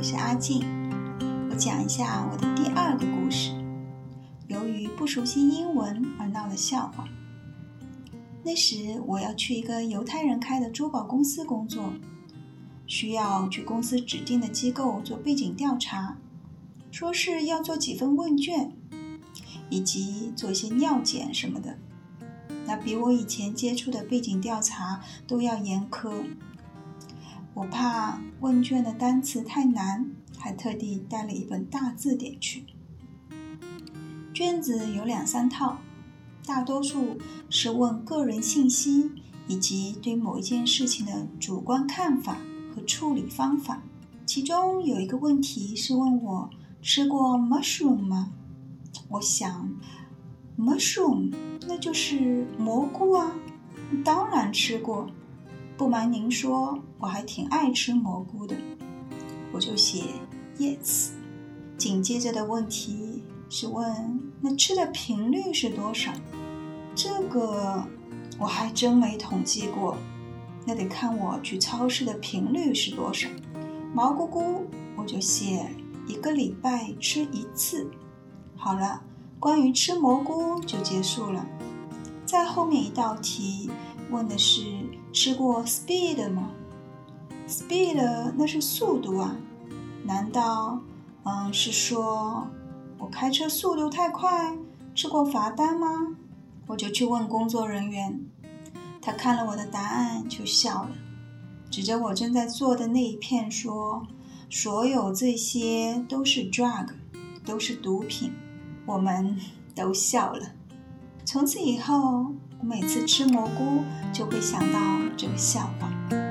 是阿静。我讲一下我的第二个故事，由于不熟悉英文而闹的笑话。那时我要去一个犹太人开的珠宝公司工作，需要去公司指定的机构做背景调查，说是要做几份问卷，以及做一些尿检什么的。那比我以前接触的背景调查都要严苛。我怕问卷的单词太难，还特地带了一本大字典去。卷子有2-3套，大多数是问个人信息以及对某一件事情的主观看法和处理方法。其中有一个问题是问我吃过 mushroom 吗？我想 mushroom 那就是蘑菇啊，当然吃过。不瞒您说，我还挺爱吃蘑菇的。我就写 yes。 紧接着的问题是问那吃的频率是多少？这个我还真没统计过，那得看我去超市的频率是多少。毛菇菇我就写1个礼拜吃1次。好了，关于吃蘑菇就结束了。再后面一道题问的是吃过 speed 吗？ speed 那是速度啊，难道是说我开车速度太快，吃过罚单吗？我就去问工作人员，他看了我的答案就笑了，指着我正在做的那一片说，所有这些都是 drug， 都是毒品。我们都笑了。从此以后，我每次吃蘑菇就会想到这个笑话。